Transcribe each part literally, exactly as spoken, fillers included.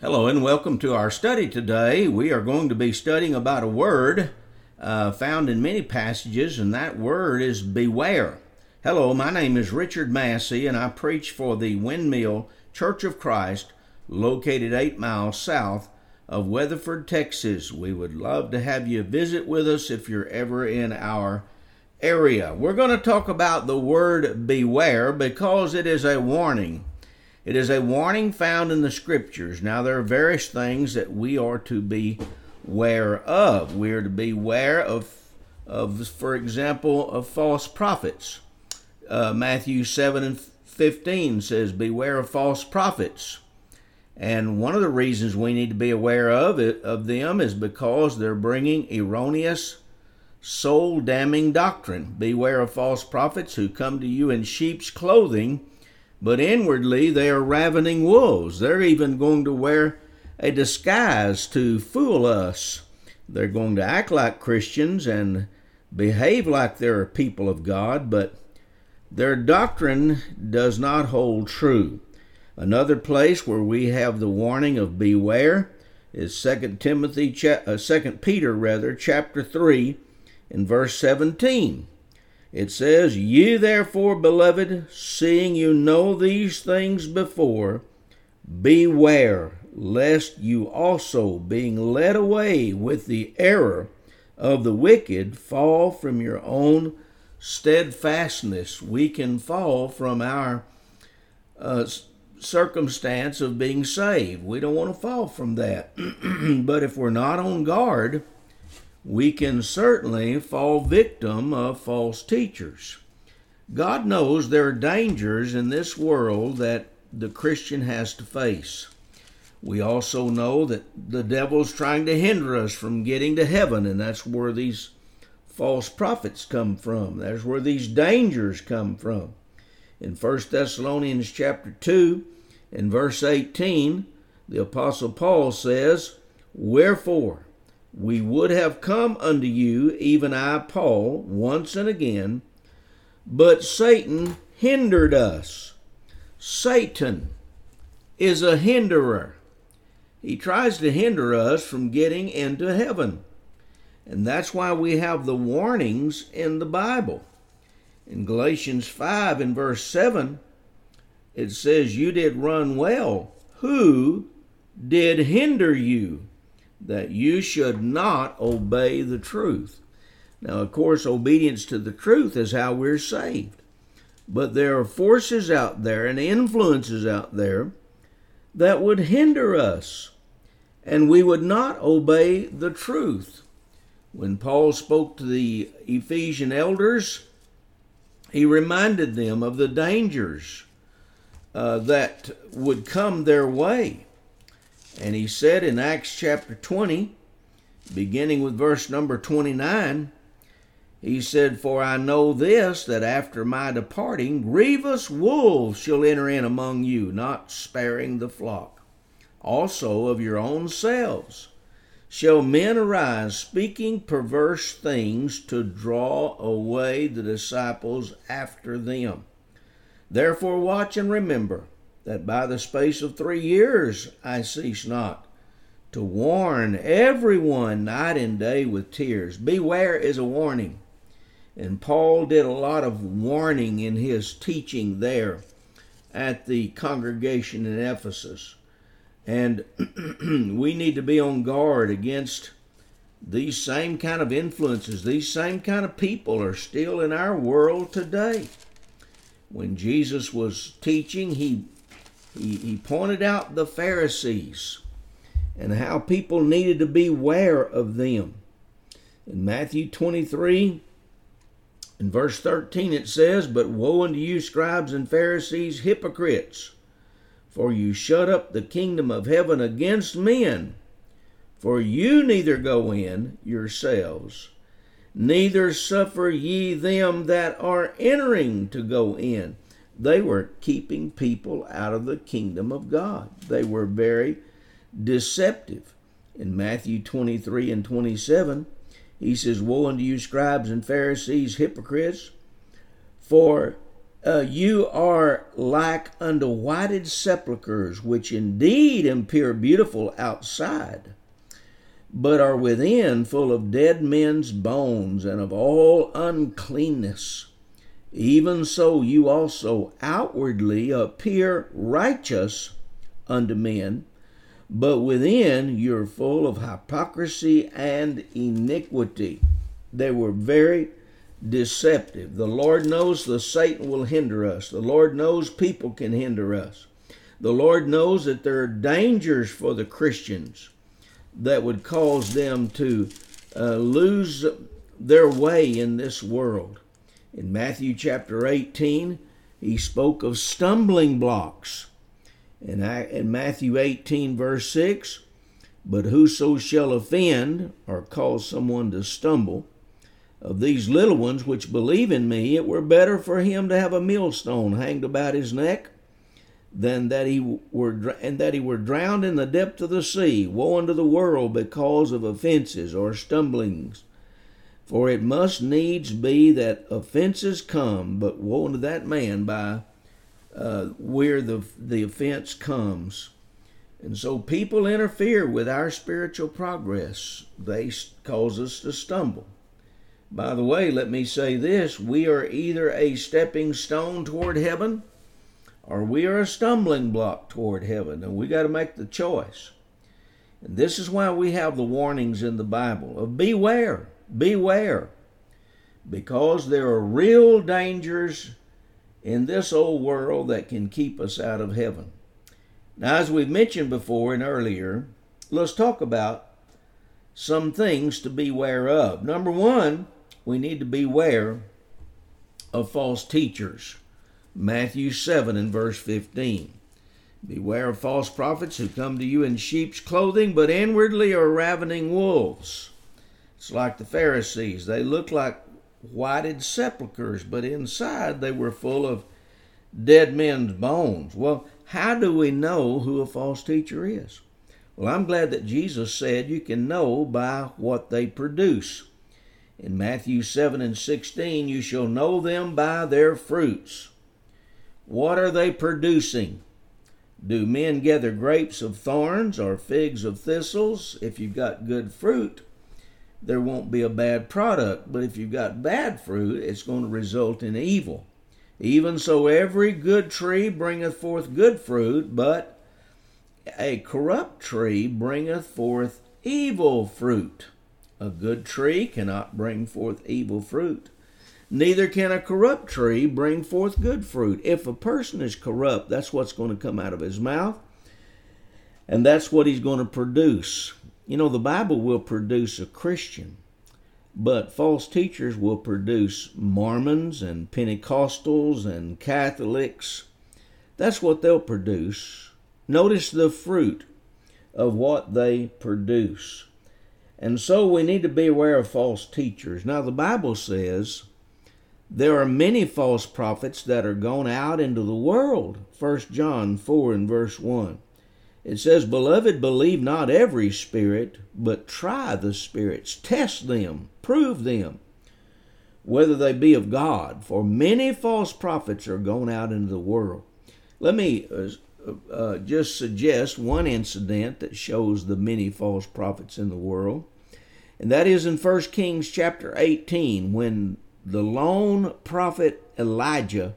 Hello and welcome to our study today. We are going to be studying about a word uh, found in many passages, and that word is beware. Hello, my name is Richard Massey, and I preach for the Windmill Church of Christ, located eight miles south of Weatherford, Texas. We would love to have you visit with us if you're ever in our area. We're going to talk about the word beware because it is a warning. It is a warning found in the Scriptures. Now, there are various things that we are to be aware of. We are to be aware of, of for example, of false prophets. Uh, Matthew seven and fifteen says, beware of false prophets. And one of the reasons we need to be aware of it, of them is because they're bringing erroneous, soul-damning doctrine. Beware of false prophets who come to you in sheep's clothing, but inwardly they are ravening wolves. They're even going to wear a disguise to fool us. They're going to act like Christians and behave like they're people of God, but their doctrine does not hold true. Another place where we have the warning of beware is Second Timothy, uh, Second Peter rather, chapter three, in verse seventeen. It says, Ye therefore, beloved, seeing you know these things before, beware, lest you also, being led away with the error of the wicked, fall from your own steadfastness. We can fall from our uh, circumstance of being saved. We don't want to fall from that. But if we're not on guard, we can certainly fall victim of false teachers. God knows there are dangers in this world that the Christian has to face. We also know that the devil's trying to hinder us from getting to heaven, and that's where these false prophets come from. That's where these dangers come from. In First Thessalonians chapter two, in verse eighteen, the Apostle Paul says, Wherefore, we would have come unto you, even I, Paul, once and again, but Satan hindered us. Satan is a hinderer. He tries to hinder us from getting into heaven. And that's why we have the warnings in the Bible. In Galatians five, in verse seven, it says, You did run well. Who did hinder you, that you should not obey the truth? Now, of course, obedience to the truth is how we're saved. But there are forces out there and influences out there that would hinder us, and we would not obey the truth. When Paul spoke to the Ephesian elders, he reminded them of the dangers uh, that would come their way. And he said in Acts chapter twenty, beginning with verse number twenty-nine, he said, For I know this, that after my departing, grievous wolves shall enter in among you, not sparing the flock. Also of your own selves shall men arise, speaking perverse things, to draw away the disciples after them. Therefore watch and remember, that by the space of three years I cease not to warn everyone night and day with tears. Beware is a warning. And Paul did a lot of warning in his teaching there at the congregation in Ephesus. And we need to be on guard against these same kind of influences. These same kind of people are still in our world today. When Jesus was teaching, he He, he pointed out the Pharisees and how people needed to beware of them. In Matthew twenty-three, in verse thirteen, it says, But woe unto you, scribes and Pharisees, hypocrites, for you shut up the kingdom of heaven against men. For you neither go in yourselves, neither suffer ye them that are entering to go in. They were keeping people out of the kingdom of God. They were very deceptive. In Matthew twenty-three and twenty-seven, he says, Woe unto you, scribes and Pharisees, hypocrites, for uh, you are like unto whited sepulchres, which indeed appear beautiful outside, but are within full of dead men's bones and of all uncleanness. Even so you also outwardly appear righteous unto men, but within you're full of hypocrisy and iniquity. They were very deceptive. The Lord knows that Satan will hinder us. The Lord knows people can hinder us. The Lord knows that there are dangers for the Christians that would cause them to uh, lose their way in this world. In Matthew chapter eighteen, he spoke of stumbling blocks. In, in Matthew eighteen, verse six, but whoso shall offend or cause someone to stumble, of these little ones which believe in me, it were better for him to have a millstone hanged about his neck than that he were and that he were drowned in the depth of the sea. Woe unto the world because of offenses or stumblings. For it must needs be that offenses come, but woe unto that man by uh, where the the offense comes. And so people interfere with our spiritual progress. They cause us to stumble. By the way, let me say this: we are either a stepping stone toward heaven, or we are a stumbling block toward heaven, and we got to make the choice. And this is why we have the warnings in the Bible of beware, beware, because there are real dangers in this old world that can keep us out of heaven. Now, as we've mentioned before and earlier, let's talk about some things to beware of. Number one, we need to beware of false teachers. Matthew seven and verse fifteen. Beware of false prophets who come to you in sheep's clothing, but inwardly are ravening wolves. It's like the Pharisees. They look like whited sepulchres, but inside they were full of dead men's bones. Well, how do we know who a false teacher is? Well, I'm glad that Jesus said you can know by what they produce. In Matthew seven and sixteen, you shall know them by their fruits. What are they producing? Do men gather grapes of thorns or figs of thistles? If you've got good fruit, there won't be a bad product. But if you've got bad fruit, it's going to result in evil. Even so, every good tree bringeth forth good fruit, but a corrupt tree bringeth forth evil fruit. A good tree cannot bring forth evil fruit. Neither can a corrupt tree bring forth good fruit. If a person is corrupt, that's what's going to come out of his mouth, and that's what he's going to produce. You know, the Bible will produce a Christian, but false teachers will produce Mormons and Pentecostals and Catholics. That's what they'll produce. Notice the fruit of what they produce. And so we need to be aware of false teachers. Now, the Bible says there are many false prophets that are gone out into the world. First John four and verse one. It says, Beloved, believe not every spirit, but try the spirits. Test them, prove them, whether they be of God. For many false prophets are gone out into the world. Let me uh, uh, just suggest one incident that shows the many false prophets in the world. And that is in First Kings chapter eighteen, when the lone prophet Elijah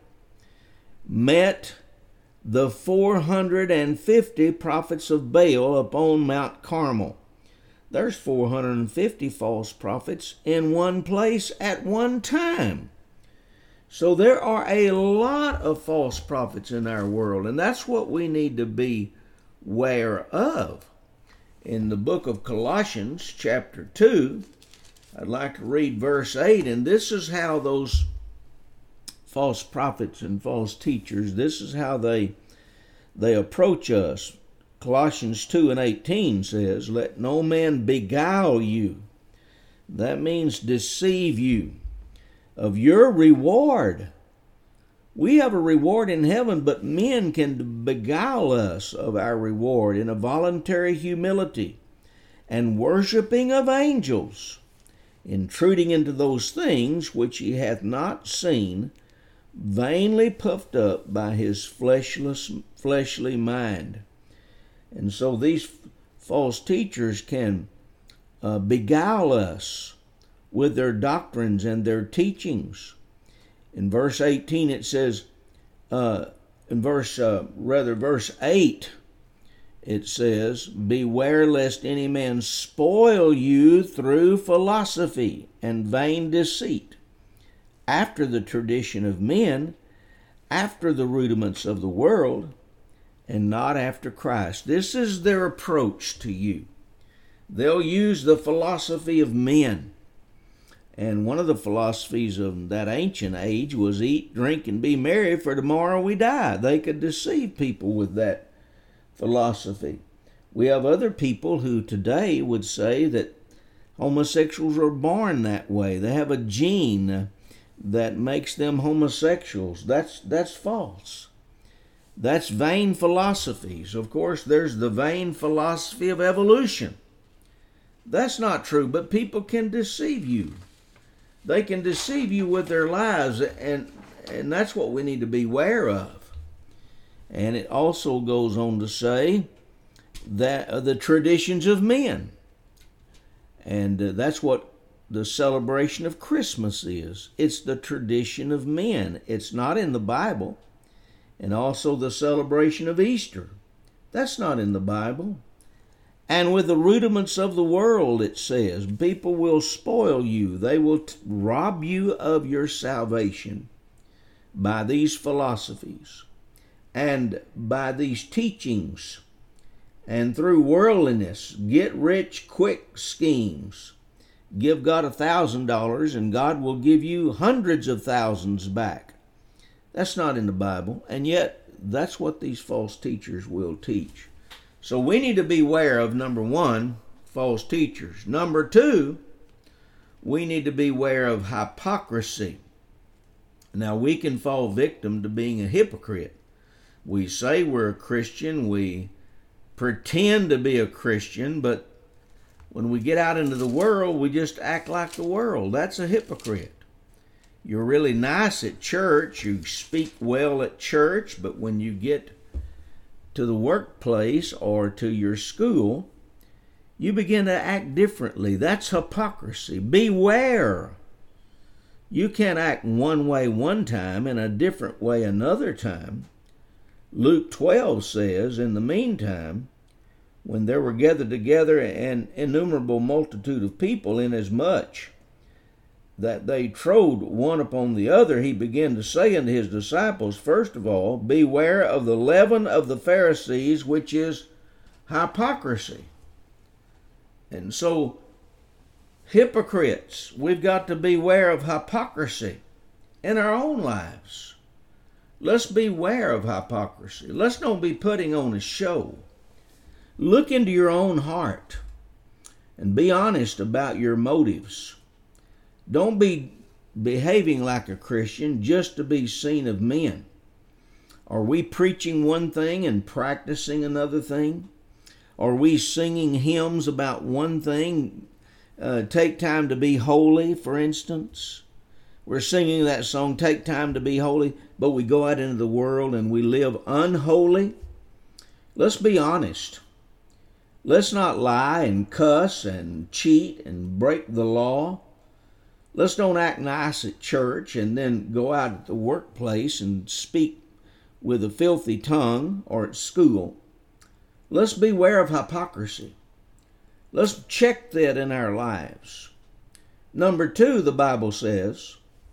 met the four hundred fifty prophets of Baal upon Mount Carmel. There's four hundred fifty false prophets in one place at one time. So there are a lot of false prophets in our world, and that's what we need to be aware of. In the book of Colossians, chapter two, I'd like to read verse eight, and this is how those false prophets and false teachers, this is how they they approach us. Colossians two and eighteen says, Let no man beguile you. That means deceive you of your reward. We have a reward in heaven, but men can beguile us of our reward in a voluntary humility and worshiping of angels, intruding into those things which he hath not seen, vainly puffed up by his fleshless, fleshly mind. And so these false teachers can uh, beguile us with their doctrines and their teachings. In verse eighteen it says, uh, in verse, uh, rather verse eight, it says, beware lest any man spoil you through philosophy and vain deceit, after the tradition of men, after the rudiments of the world, and not after Christ. This is their approach to you. They'll use the philosophy of men. And one of the philosophies of that ancient age was eat, drink, and be merry, for tomorrow we die. They could deceive people with that philosophy. We have other people who today would say that homosexuals are born that way. They have a gene that makes them homosexuals. That's that's false. That's vain philosophies. Of course, there's the vain philosophy of evolution. That's not true, but people can deceive you. They can deceive you with their lies, and and that's what we need to beware of. And it also goes on to say that uh, the traditions of men. And uh, that's what the celebration of Christmas is. It's the tradition of men. It's not in the Bible. And also the celebration of Easter. That's not in the Bible. And with the rudiments of the world, it says, people will spoil you. They will t- rob you of your salvation by these philosophies and by these teachings, and through worldliness, get rich quick schemes. Give God a thousand dollars and God will give you hundreds of thousands back. That's not in the Bible, and yet that's what these false teachers will teach. So we need to beware of, number one, false teachers. Number two, we need to beware of hypocrisy. Now, we can fall victim to being a hypocrite. We say we're a Christian, we pretend to be a Christian, but when we get out into the world, we just act like the world. That's a hypocrite. You're really nice at church, you speak well at church, but when you get to the workplace or to your school, you begin to act differently. That's hypocrisy. Beware. You can't act one way one time and a different way another time. Luke twelve says, in the meantime, when there were gathered together an innumerable multitude of people, inasmuch that they trode one upon the other, he began to say unto his disciples, first of all, beware of the leaven of the Pharisees, which is hypocrisy. And so, hypocrites, we've got to beware of hypocrisy in our own lives. Let's beware of hypocrisy. Let's not be putting on a show. Look into your own heart and be honest about your motives. Don't be behaving like a Christian just to be seen of men. Are we preaching one thing and practicing another thing? Are we singing hymns about one thing? Uh, take time to be holy, for instance. We're singing that song, Take Time to Be Holy, but we go out into the world and we live unholy. Let's be honest. Let's not lie and cuss and cheat and break the law. Let's don't act nice at church and then go out at the workplace and speak with a filthy tongue, or at school. Let's beware of hypocrisy. Let's check that in our lives. Number two, the Bible says,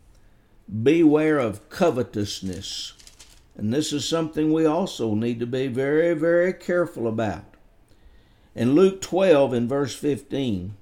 beware of covetousness. And this is something we also need to be very, very careful about. In Luke twelve, in verse fifteen,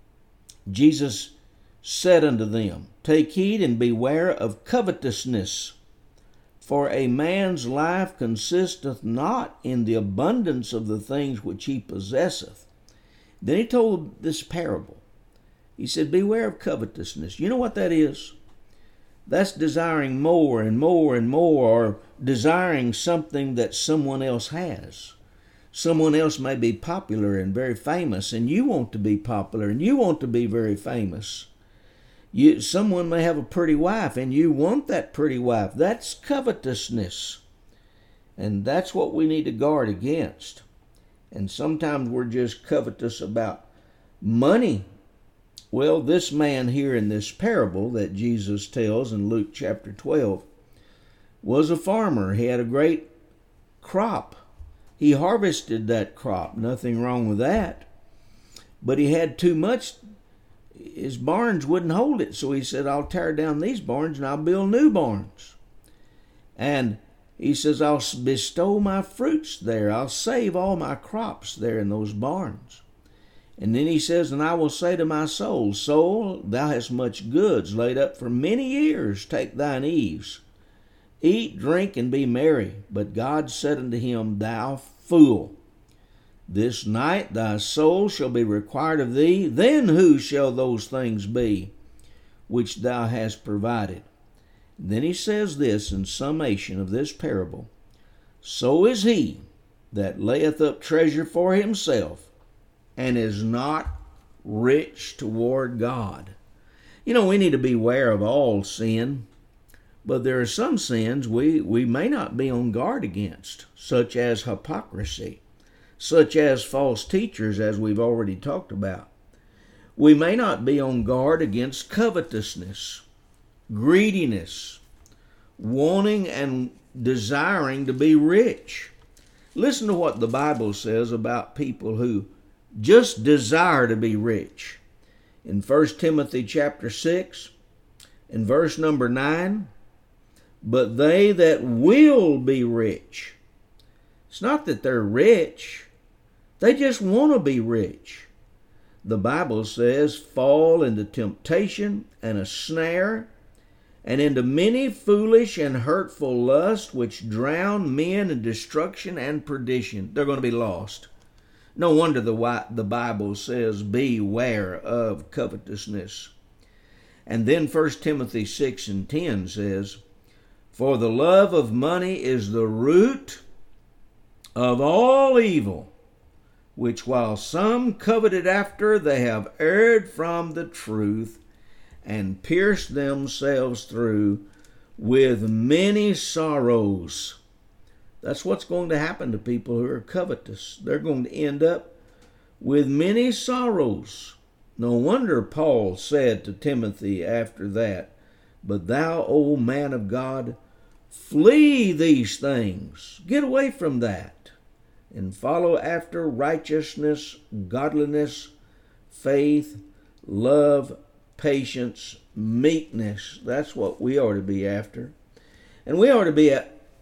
Jesus said unto them, take heed and beware of covetousness, for a man's life consisteth not in the abundance of the things which he possesseth. Then he told this parable. He said, beware of covetousness. You know what that is? That's desiring more and more and more, or desiring something that someone else has. Someone else may be popular and very famous, and you want to be popular, and you want to be very famous. You, someone may have a pretty wife and you want that pretty wife. That's covetousness. And that's what we need to guard against. And sometimes we're just covetous about money. Well, this man here in this parable that Jesus tells in Luke chapter twelve was a farmer. He had a great crop. He harvested that crop. Nothing wrong with that. But he had too much. His barns wouldn't hold it. So he said, I'll tear down these barns and I'll build new barns. And he says, I'll bestow my fruits there. I'll save all my crops there in those barns. And then he says, and I will say to my soul, Soul, thou hast much goods laid up for many years. Take thine ease. Eat, drink, and be merry. But God said unto him, Thou fool, this night thy soul shall be required of thee. Then whose shall those things be which thou hast provided? Then he says this in summation of this parable. So is he that layeth up treasure for himself and is not rich toward God. You know, we need to beware of all sin, but there are some sins we, we may not be on guard against, such as hypocrisy, such as false teachers, as we've already talked about. We may not be on guard against covetousness, greediness, wanting and desiring to be rich. Listen to what the Bible says about people who just desire to be rich. In First Timothy chapter six, in verse number nine, but they that will be rich. It's not that they're rich. They just want to be rich. The Bible says, fall into temptation and a snare, and into many foolish and hurtful lusts, which drown men in destruction and perdition. They're going to be lost. No wonder the, the Bible says, beware of covetousness. And then First Timothy six and ten says, for the love of money is the root of all evil, which while some coveted after, they have erred from the truth and pierced themselves through with many sorrows. That's what's going to happen to people who are covetous. They're going to end up with many sorrows. No wonder Paul said to Timothy after that, but thou, O man of God, flee these things. Get away from that and follow after righteousness, godliness, faith, love, patience, meekness. That's what we are to be after. And we are to be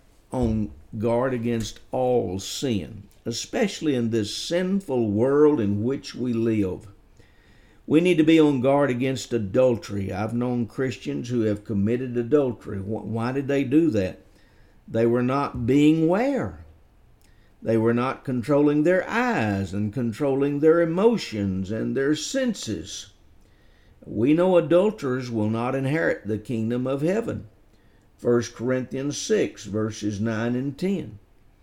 on guard against all sin, especially in this sinful world in which we live. We need to be on guard against adultery. I've known Christians who have committed adultery. Why did they do that? They were not being aware. They were not controlling their eyes and controlling their emotions and their senses. We know adulterers will not inherit the kingdom of heaven. First Corinthians six, verses nine and ten.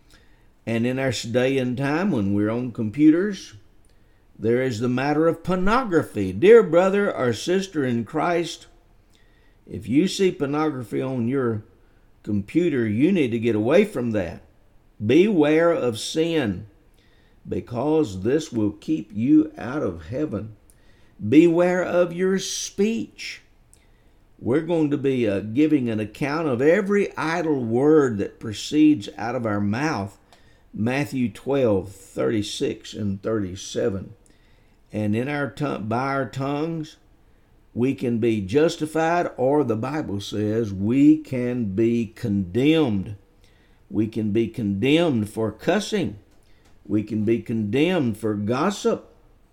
And in our day and time when we're on computers, there is the matter of pornography. Dear brother or sister in Christ, if you see pornography on your computer, you need to get away from that. Beware of sin, because this will keep you out of heaven. Beware of your speech. We're going to be uh, giving an account of every idle word that proceeds out of our mouth. Matthew twelve, thirty-six and thirty-seven. And in our tongue, by our tongues, we can be justified, or the Bible says we can be condemned. We can be condemned for cussing. We can be condemned for gossip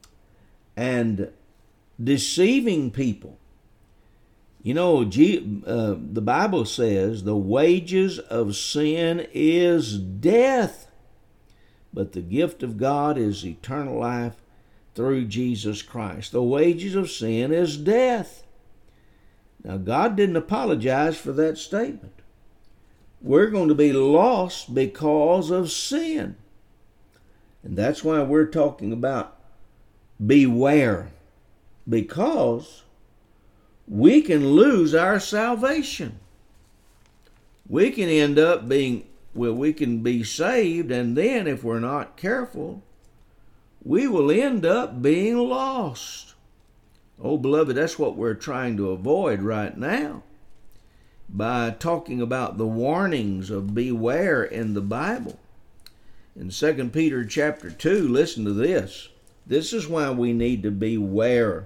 and deceiving people. You know, G, uh, the Bible says the wages of sin is death, but the gift of God is eternal life through Jesus Christ. The wages of sin is death. Now, God didn't apologize for that statement. We're going to be lost because of sin. And that's why we're talking about beware. Because we can lose our salvation. We can end up being, well, we can be saved, and then if we're not careful, we will end up being lost. Oh, beloved, that's what we're trying to avoid right now by talking about the warnings of beware in the Bible. In Second Peter chapter two, listen to this. This is why we need to beware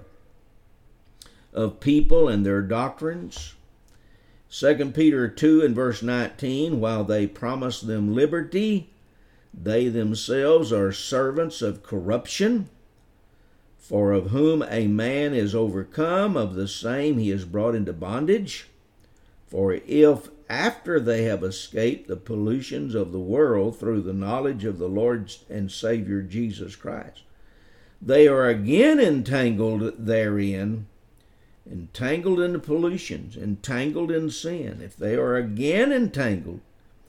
of people and their doctrines. Second Peter two and verse nineteen, while they promise them liberty, they themselves are servants of corruption. For of whom a man is overcome, of the same he is brought into bondage. For if after they have escaped the pollutions of the world through the knowledge of the Lord and Savior Jesus Christ, they are again entangled therein, entangled in the pollutions, entangled in sin. If they are again entangled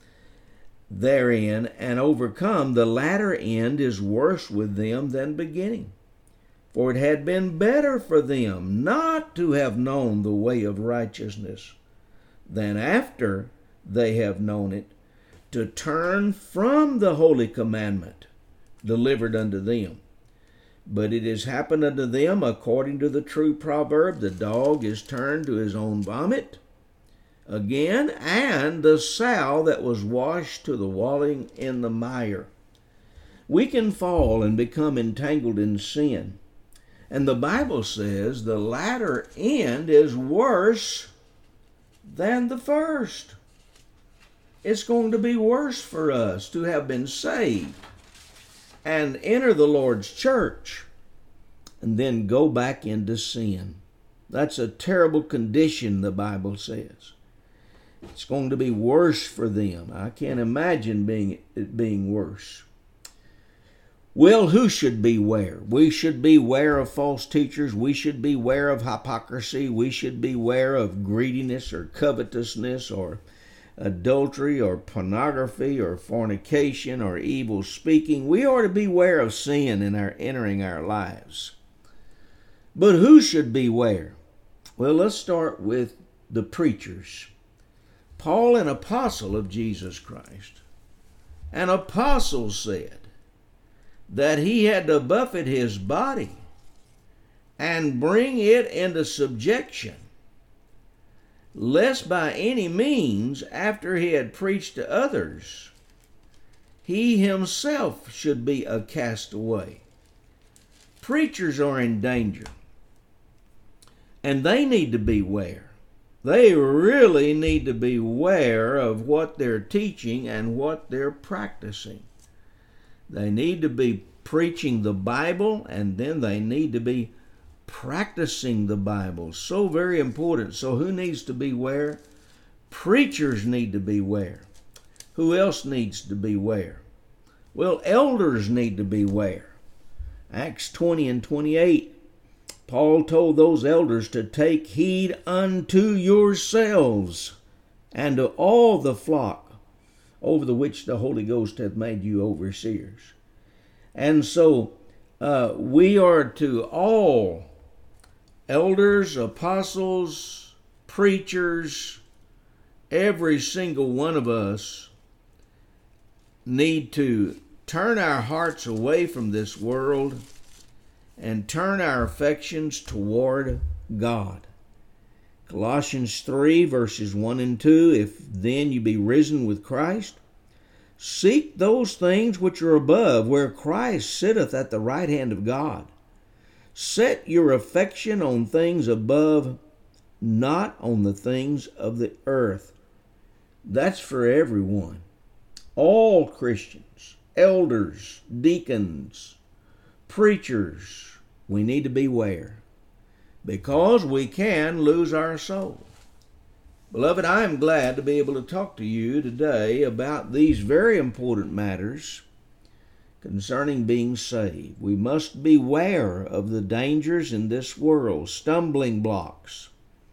therein and overcome, the latter end is worse with them than beginning. For it had been better for them not to have known the way of righteousness than after they have known it, to turn from the holy commandment delivered unto them. But it has happened unto them according to the true proverb, the dog is turned to his own vomit again, and the sow that was washed to the walling in the mire. We can fall and become entangled in sin. And the Bible says the latter end is worse than the first. It's going to be worse for us to have been saved and enter the Lord's church and then go back into sin. That's a terrible condition, the Bible says. It's going to be worse for them. I can't imagine being, it being worse. Well, who should beware? We should beware of false teachers. We should beware of hypocrisy. We should beware of greediness or covetousness or adultery or pornography or fornication or evil speaking. We ought to beware of sin in our entering our lives. But who should beware? Well, let's start with the preachers. Paul, an apostle of Jesus Christ, an apostle said that he had to buffet his body and bring it into subjection, lest by any means, after he had preached to others, he himself should be a castaway. Preachers are in danger, and they need to beware. They really need to beware of what they're teaching and what they're practicing. They need to be preaching the Bible, and then they need to be practicing the Bible. So very important. So who needs to beware? Preachers need to beware. Who else needs to beware? Well, elders need to beware. Acts twenty and twenty-eight, Paul told those elders to take heed unto yourselves and to all the flock over the which the Holy Ghost hath made you overseers. And so uh, we are to all elders, apostles, preachers, every single one of us need to turn our hearts away from this world and turn our affections toward God. Colossians three, verses one and two, if then you be risen with Christ, seek those things which are above, where Christ sitteth at the right hand of God. Set your affection on things above, not on the things of the earth. That's for everyone. All Christians, elders, deacons, preachers, we need to beware, because we can lose our soul. Beloved, I am glad to be able to talk to you today about these very important matters concerning being saved. We must beware of the dangers in this world, stumbling blocks,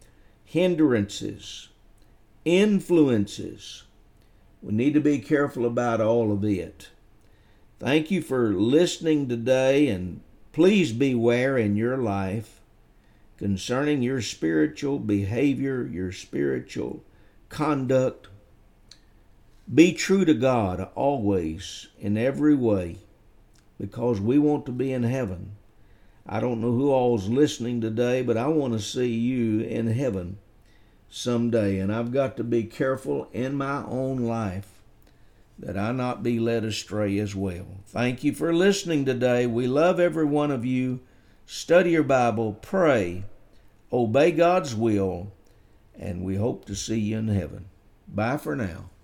hindrances, influences. We need to be careful about all of it. Thank you for listening today, and please beware in your life. concerning your spiritual behavior, your spiritual conduct. Be true to God always, in every way, because we want to be in heaven. I don't know who all's listening today, but I want to see you in heaven someday. And I've got to be careful in my own life that I not be led astray as well. Thank you for listening today. We love every one of you. Study your Bible, pray, obey God's will, and we hope to see you in heaven. Bye for now.